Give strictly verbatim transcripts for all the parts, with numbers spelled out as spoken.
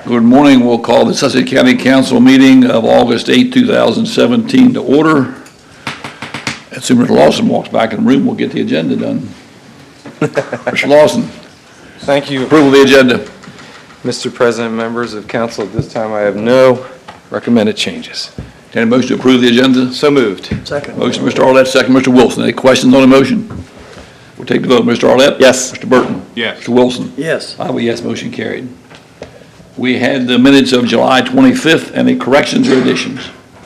Good morning. We'll call the Sussex County Council meeting of August eighth, two thousand seventeen to order. As soon as Lawson walks back in the room, we'll get the agenda done. Mister Lawson. Thank you. Approval of the agenda. Mister President, members of council, at this time I have no recommended changes. Any motion to approve the agenda? So moved. Second. Motion, Mister Arlett, second, Mister Wilson. Any questions on the motion? We'll take the vote. Mister Arlett? Yes. Mister Burton? Yes. Mister Wilson? Yes. I vote yes, motion carried. We had the minutes of July twenty-fifth. Any corrections or additions?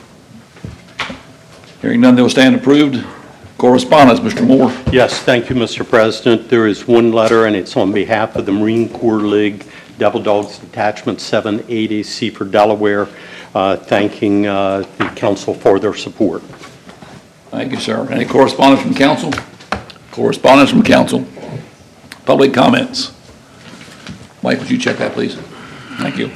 Hearing none, they will stand approved. Correspondence, Mister Moore. Yes, thank you, Mister President. There is one letter, and it's on behalf of the Marine Corps League, Devil Dogs Detachment seven eighty, Seaford, Delaware, uh, thanking uh, the council for their support. Thank you, sir. Any correspondence from council? Correspondence from council. Public comments. Mike, would you check that, please? Thank you.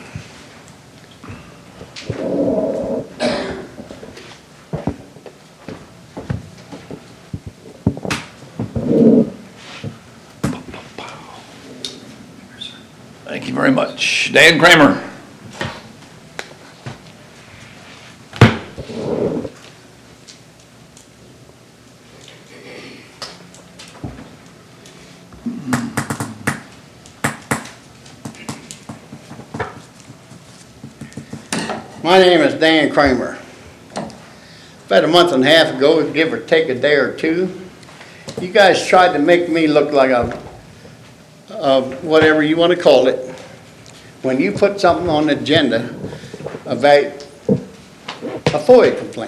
Thank you very much. Dan Kramer. My name is Dan Kramer. About a month and a half ago, give or take a day or two, you guys tried to make me look like a, a whatever you want to call it, when you put something on the agenda about a FOIA complaint.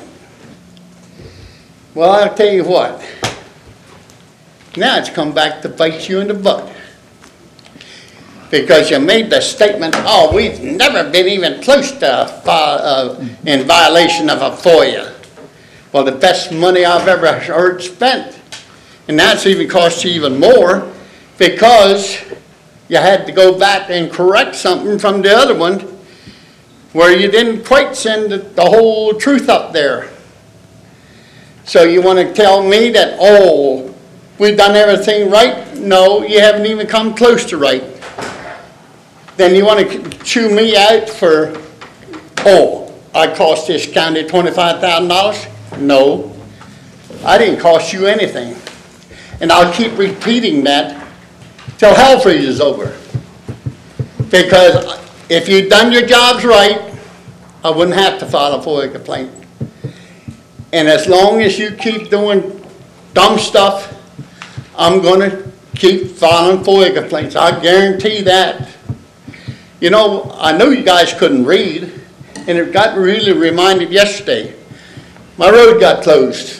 Well, I'll tell you what, now it's come back to bite you in the butt. Because you made the statement, oh, we've never been even close to uh, in violation of a FOIA. Well, the best money I've ever heard spent. And that's even cost you even more because you had to go back and correct something from the other one where you didn't quite send the, the whole truth up there. So you want to tell me that, oh, we've done everything right? No, you haven't even come close to right. Then you want to chew me out for, oh, I cost this county twenty-five thousand dollars? No, I didn't cost you anything. And I'll keep repeating that till hell freezes over. Because if you'd done your jobs right, I wouldn't have to file a FOIA complaint. And as long as you keep doing dumb stuff, I'm going to keep filing FOIA complaints. I guarantee that. You know, I know you guys couldn't read, and it got really reminded yesterday. My road got closed.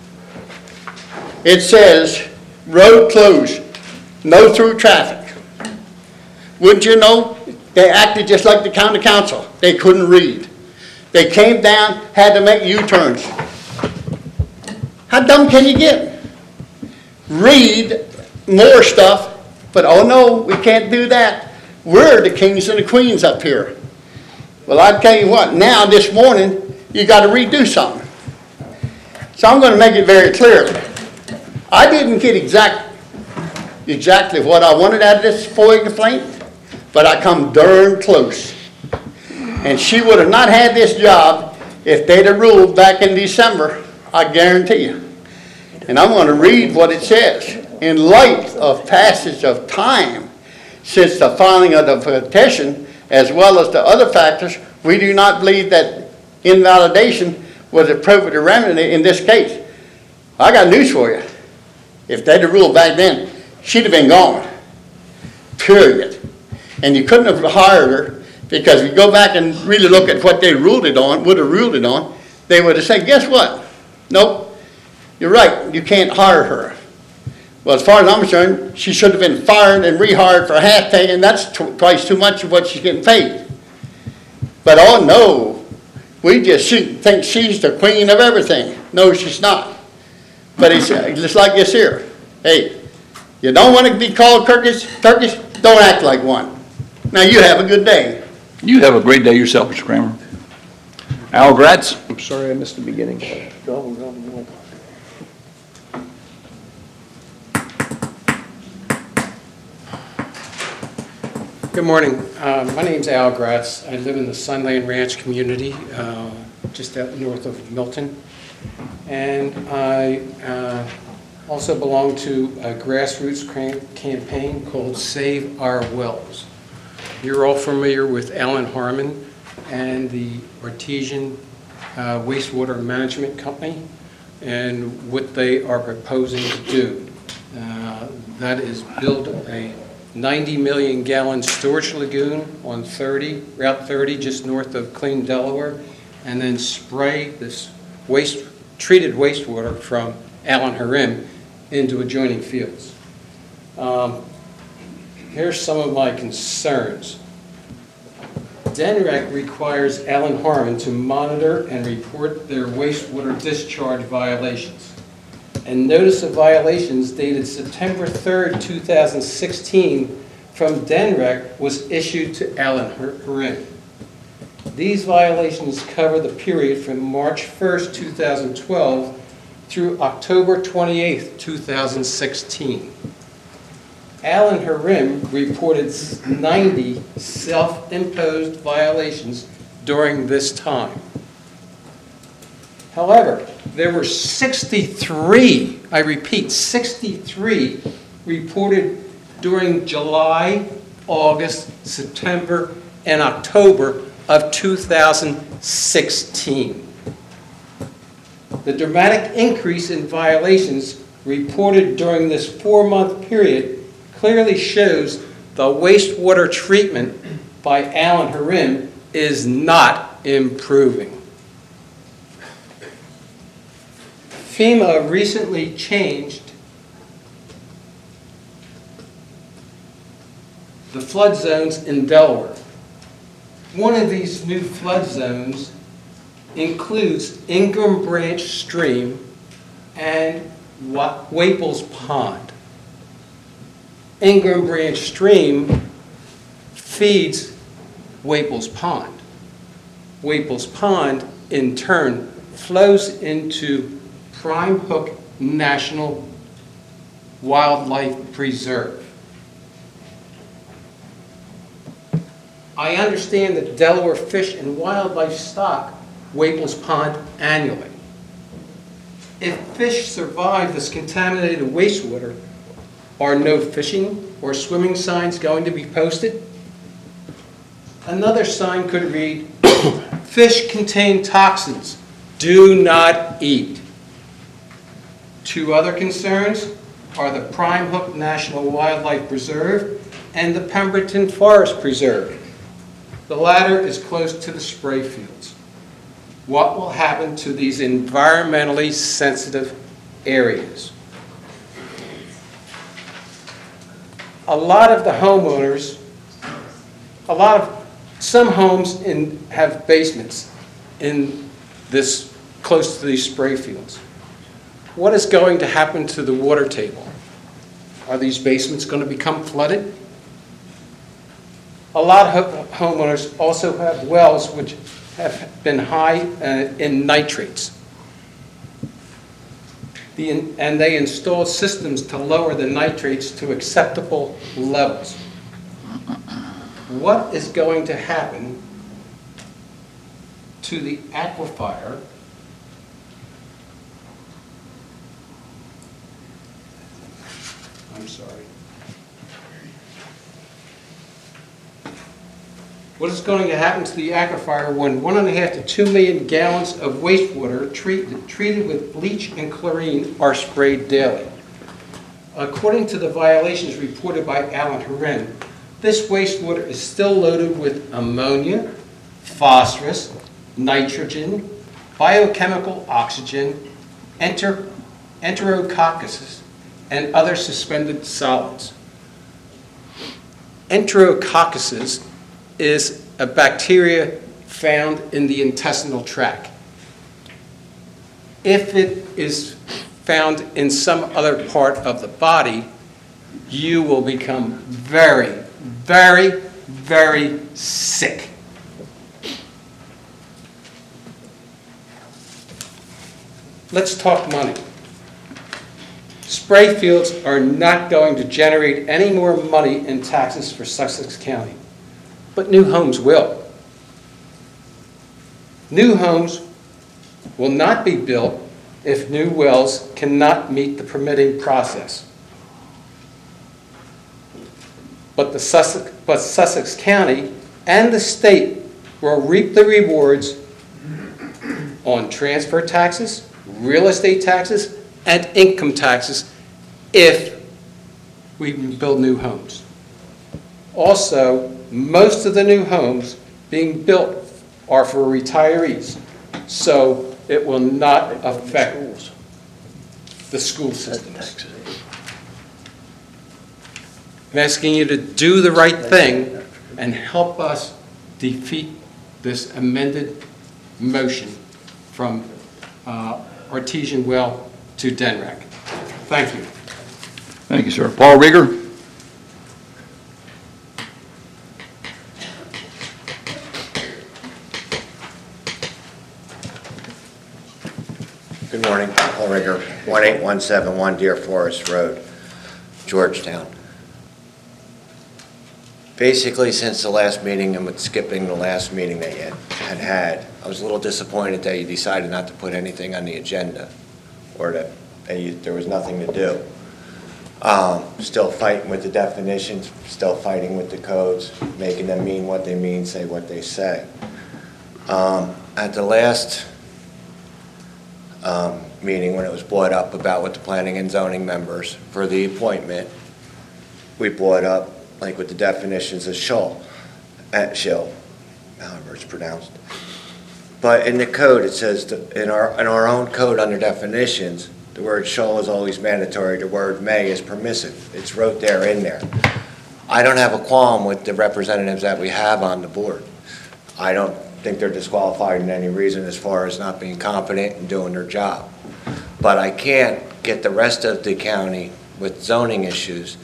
It says, road closed, no through traffic. Wouldn't you know, they acted just like the county council. They couldn't read. They came down, had to make U-turns. How dumb can you get? Read more stuff, but oh no, we can't do that. We're the kings and the queens up here. Well, I tell you what, now this morning, you got to redo something. So I'm going to make it very clear. I didn't get exact, exactly what I wanted out of this FOIA complaint, but I come darn close. And she would have not had this job if they'd have ruled back in December, I guarantee you. And I'm going to read what it says. In light of passage of time, since the filing of the petition, as well as the other factors, we do not believe that invalidation was appropriate remedy in this case. I got news for you. If they'd have ruled back then, she'd have been gone. Period. And you couldn't have hired her because if you go back and really look at what they ruled it on, would have ruled it on, they would have said, guess what? Nope, you're right, you can't hire her. Well, as far as I'm concerned, she should have been fired and rehired for half pay, and that's tw- twice too much of what she's getting paid. But oh no, we just she, think she's the queen of everything. No, she's not. But it's uh, just like this here. Hey, you don't want to be called Turkish, Turkish, don't act like one. Now you have a good day. You have a great day yourself, Mister Kramer. Al Gratz. I'm sorry I missed the beginning. Go, go, go. Good morning. Uh, My name's Al Gratz. I live in the Sunland Ranch community, uh, just out north of Milton. And I uh, also belong to a grassroots cram- campaign called Save Our Wells. You're all familiar with Alan Harmon and the Artesian uh, Wastewater Management Company and what they are proposing to do. Uh, That is build a ninety million gallon storage lagoon on thirty, Route thirty, just north of Clean, Delaware, and then spray this waste, treated wastewater from Allen Harim into adjoining fields. Um, Here's some of my concerns. D N R E C requires Allen Harmon to monitor and report their wastewater discharge violations. And notice of violations dated September third, two thousand sixteen from D N R E C was issued to Allen Harim. These violations cover the period from March first, two thousand twelve through October twenty-eighth, two thousand sixteen. Allen Harim reported ninety self-imposed violations during this time. However, there were sixty-three, I repeat, sixty-three reported during July, August, September, and October of two thousand sixteen. The dramatic increase in violations reported during this four-month period clearly shows the wastewater treatment by Allen Harim is not improving. FEMA recently changed the flood zones in Delaware. One of these new flood zones includes Ingram Branch Stream and Wa- Waples Pond. Ingram Branch Stream feeds Waples Pond. Waples Pond, in turn, flows into Prime Hook National Wildlife Preserve. I understand that Delaware Fish and Wildlife stock Waples Pond annually. If fish survive this contaminated wastewater, are no fishing or swimming signs going to be posted? Another sign could read, "Fish contain toxins, do not eat." Two other concerns are the Prime Hook National Wildlife Preserve and the Pemberton Forest Preserve. The latter is close to the spray fields. What will happen to these environmentally sensitive areas? A lot of the homeowners, a lot of, some homes in, have basements in this, close to these spray fields. What is going to happen to the water table? Are these basements going to become flooded? A lot of homeowners also have wells which have been high uh, in nitrates. The, and they install systems to lower the nitrates to acceptable levels. What is going to happen to the aquifer I'm sorry. What is going to happen to the aquifer when one and a half to two million gallons of wastewater treated, treated with bleach and chlorine are sprayed daily? According to the violations reported by Allen Harim, this wastewater is still loaded with ammonia, phosphorus, nitrogen, biochemical oxygen, enter, enterococcus, and other suspended solids. Enterococcus is a bacteria found in the intestinal tract. If it is found in some other part of the body, you will become very, very, very sick. Let's talk money. Spray fields are not going to generate any more money in taxes for Sussex County. but new homes will. New homes will not be built if new wells cannot meet the permitting process. But the Sussex, but Sussex County and the state will reap the rewards on transfer taxes, real estate taxes, and income taxes if we build new homes. Also, most of the new homes being built are for retirees, so it will not affect the school systems. I'm asking you to do the right thing and help us defeat this amended motion from uh, Artesian Well to D N R E C. Thank you. Thank you, sir. Paul Rieger? Good morning, Paul Rieger, one eight one seven one Deer Forest Road, Georgetown. Basically, since the last meeting, and with skipping the last meeting that you had had, I was a little disappointed that you decided not to put anything on the agenda, or that, that you, there was nothing to do. Um, still fighting with the definitions, still fighting with the codes, making them mean what they mean, say what they say. Um, at the last um, meeting, when it was brought up about what the planning and zoning members for the appointment, we brought up, like with the definitions of shall, at shall, however it's pronounced. But in the code, it says, that in our in our own code under definitions, the word shall is always mandatory, the word may is permissive. It's wrote there in there. I don't have a qualm with the representatives that we have on the board. I don't think they're disqualified in any reason as far as not being competent and doing their job. But I can't get the rest of the county with zoning issues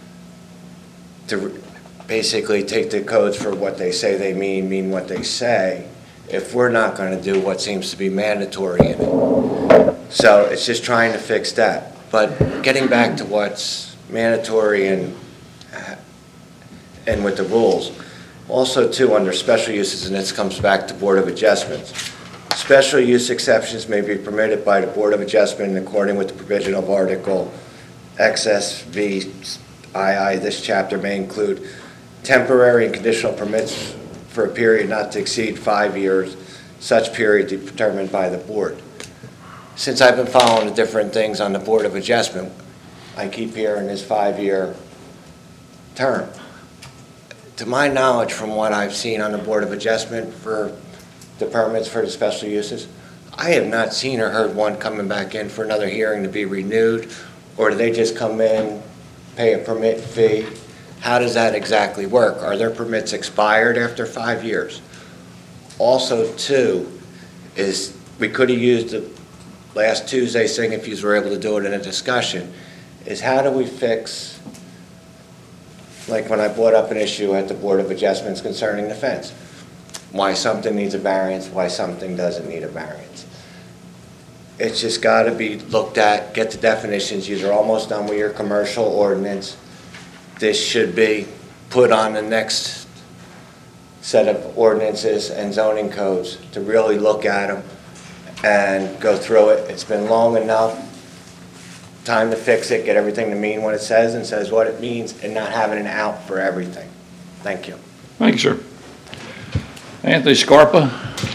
to basically take the codes for what they say they mean, mean what they say, if we're not going to do what seems to be mandatory in it. So it's just trying to fix that. But getting back to what's mandatory and and with the rules, also too under special uses, and this comes back to Board of Adjustments. Special use exceptions may be permitted by the Board of Adjustment in accordance with the provision of Article X S V two. This chapter may include temporary and conditional permits for a period not to exceed five years, such period determined by the board. Since I've been following the different things on the Board of Adjustment, I keep hearing this five-year term. To my knowledge, from what I've seen on the Board of Adjustment for the permits for the special uses, I have not seen or heard one coming back in for another hearing to be renewed, or do they just come in, pay a permit fee? How does that exactly work? Are their permits expired after five years? Also, too, is we could have used the last Tuesday's thing, if you were able to do it in a discussion, is how do we fix, like when I brought up an issue at the Board of Adjustments concerning the fence, why something needs a variance, why something doesn't need a variance. It's just got to be looked at, get the definitions. You're almost done with your commercial ordinance. This should be put on the next set of ordinances and zoning codes to really look at them and go through it. It's been long enough. Time to fix it, get everything to mean what it says and says what it means, and not having an out for everything. Thank you. Thank you, sir. Anthony Scarpa?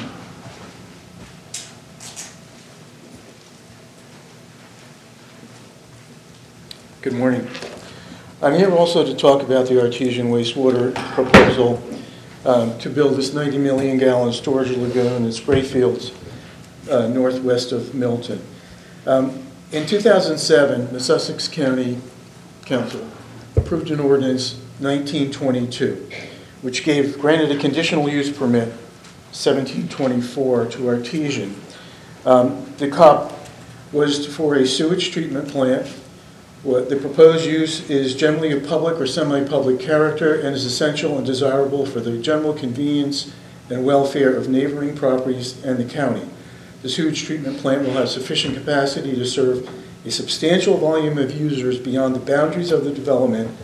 Good morning. I'm here also to talk about the artesian wastewater proposal um, to build this ninety million gallon storage lagoon in Sprayfields, uh, northwest of Milton. Um, in two thousand seven, the Sussex County Council approved an ordinance nineteen twenty-two, which gave granted a conditional use permit seventeen twenty-four to Artesian. Um, the C O P was for a sewage treatment plant. What the proposed use is generally of public or semi-public character and is essential and desirable for the general convenience and welfare of neighboring properties and the county. The sewage treatment plant will have sufficient capacity to serve a substantial volume of users beyond the boundaries of the development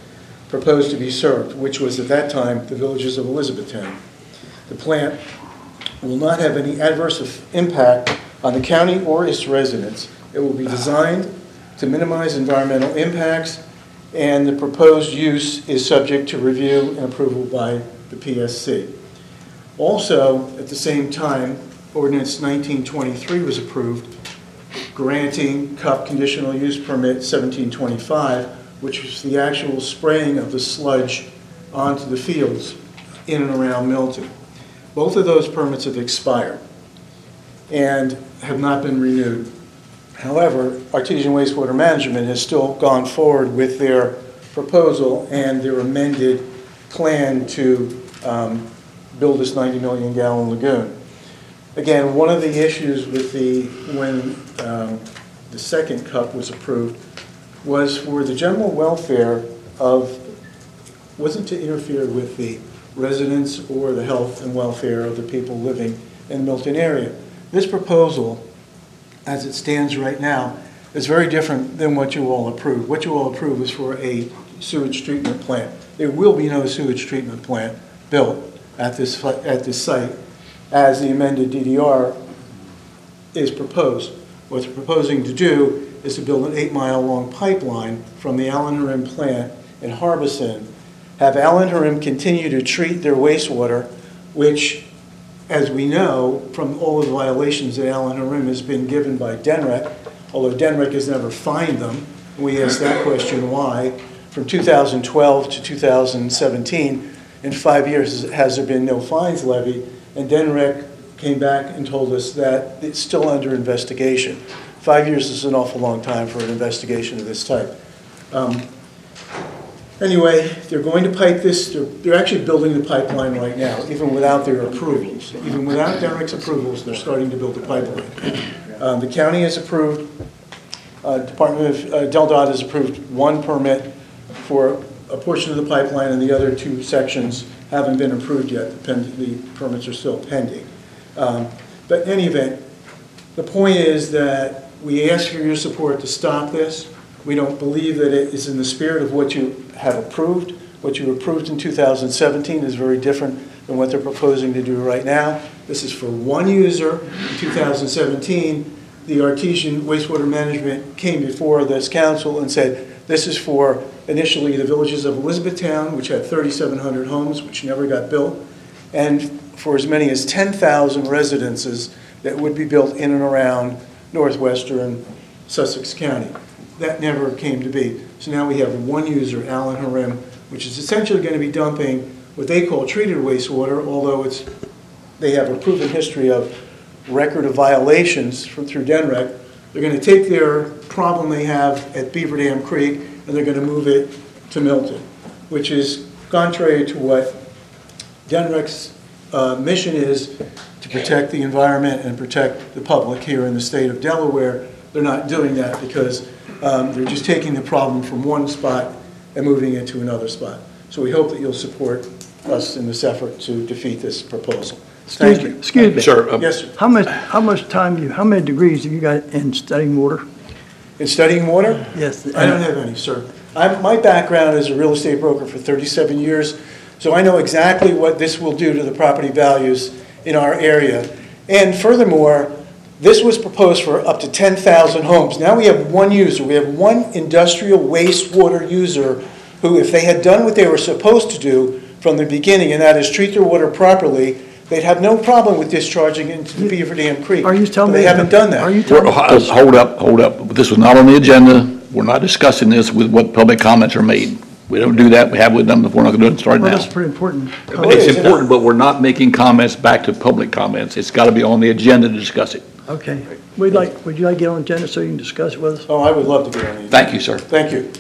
proposed to be served, which was at that time the villages of Elizabethtown. The plant will not have any adverse impact on the county or its residents. It will be designed to minimize environmental impacts, and the proposed use is subject to review and approval by the P S C. Also, at the same time, Ordinance nineteen twenty-three was approved, granting C U P conditional use permit seventeen twenty-five, which was the actual spraying of the sludge onto the fields in and around Milton. Both of those permits have expired and have not been renewed. However, Artesian Wastewater Management has still gone forward with their proposal and their amended plan to um, build this ninety million gallon lagoon. Again, one of the issues with the, when um, the second C U P was approved, was for the general welfare of, wasn't to interfere with the residents or the health and welfare of the people living in the Milton area. This proposal, as it stands right now, is very different than what you all approved. What you all approved was for a sewage treatment plant. There will be no sewage treatment plant built at this, at this site as the amended D D R is proposed. What they're proposing to do is to build an eight mile long pipeline from the Allen Harim plant in Harbison, have Allen Harim continue to treat their wastewater, which, as we know from all of the violations that Allen Harim has been given by D N R E C, although D N R E C has never fined them, we asked that question why. From two thousand twelve to two thousand seventeen, in five years, has there been no fines levied? And D N R E C came back and told us that it's still under investigation. Five years is an awful long time for an investigation of this type. Um, anyway, they're going to pipe this, they're, they're actually building the pipeline right now, even without their approvals. Even without D N R E C's approvals, they're starting to build the pipeline. Um, the county has approved, uh, Department of uh, Del Dot has approved one permit for a portion of the pipeline, and the other two sections haven't been approved yet. The, pen, the permits are still pending. Um, but in any event, the point is that we ask for your support to stop this. We don't believe that it is in the spirit of what you have approved. What you approved in two thousand seventeen is very different than what they're proposing to do right now. This is for one user. In two thousand seventeen, the Artesian Wastewater Management came before this council and said, this is for initially the villages of Elizabethtown, which had thirty-seven hundred homes, which never got built, and for as many as ten thousand residences that would be built in and around northwestern Sussex County. That never came to be. So now we have one user, Allen Harim, which is essentially going to be dumping what they call treated wastewater, although it's, they have a proven history of record of violations from, through D N R E C. They're going to take their problem they have at Beaver Dam Creek and they're going to move it to Milton, which is contrary to what D N R E C's uh, mission is, to protect the environment and protect the public here in the state of Delaware. They're not doing that because um, they're just taking the problem from one spot and moving it to another spot. So we hope that you'll support us in this effort to defeat this proposal. Thank you. Excuse me. Sir, uh, Yes, sir. How much, how much time, you? how many degrees have you got in studying water? In studying water? Yes. I don't have any, sir. I'm, my background is a real estate broker for thirty-seven years, so I know exactly what this will do to the property values in our area. And furthermore, this was proposed for up to ten thousand homes. Now we have one user. We have one industrial wastewater user who, if they had done what they were supposed to do from the beginning, and that is treat their water properly, they'd have no problem with discharging into the Beaver Dam Creek. Are you telling But me? they haven't done that. Are you telling We're- me? uh, Hold up, hold up. This was not on the agenda. We're not discussing this with what public comments are made. We don't do that. We have with them before. We're not going to do it starting Well, now. that's pretty important. But it's important, but we're not making comments back to public comments. It's got to be on the agenda to discuss it. Okay. We'd like, would you like to get on agenda so you can discuss it with us? Oh, I would love to get on it. Thank you, sir. Thank you.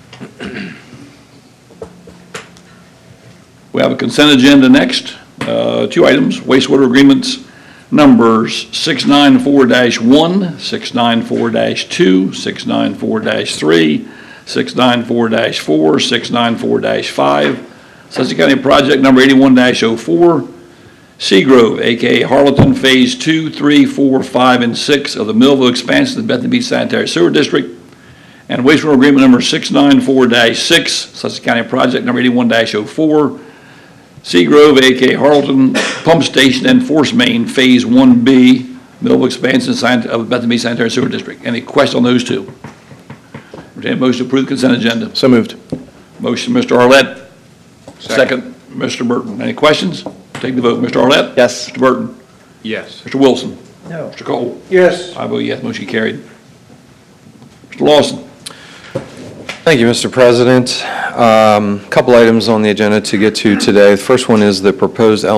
We have a consent agenda next. Uh, Two items, wastewater agreements numbers six nine four dash one, six nine four dash two, six nine four dash three, six nine four dash four, six nine four dash five. Sussex County Project Number eighty-one dash oh four, Seagrove, A K A Harleton, Phase two, three, four, five, and six of the Millville expansion of the Bethany Beach Sanitary Sewer District, And wastewater agreement number six nine four dash six, Sussex County project number eighty-one dash oh four, Seagrove, A K Harleton Pump Station and Force Main Phase one B, middle expansion san- of Bethany Beach Sanitary Sewer District. Any question on those two? Entertain a motion to approve the consent agenda. So moved. Motion, Mister Arlett. Second, Mister Burton. Any questions? Take the vote. Mister Arlett? Yes. Mister Burton? Yes. Mister Wilson? No. Mister Cole? Yes. I vote yes, motion carried. Mister Lawson? Thank you, Mister President. Um, Couple items on the agenda to get to today. The first one is the proposed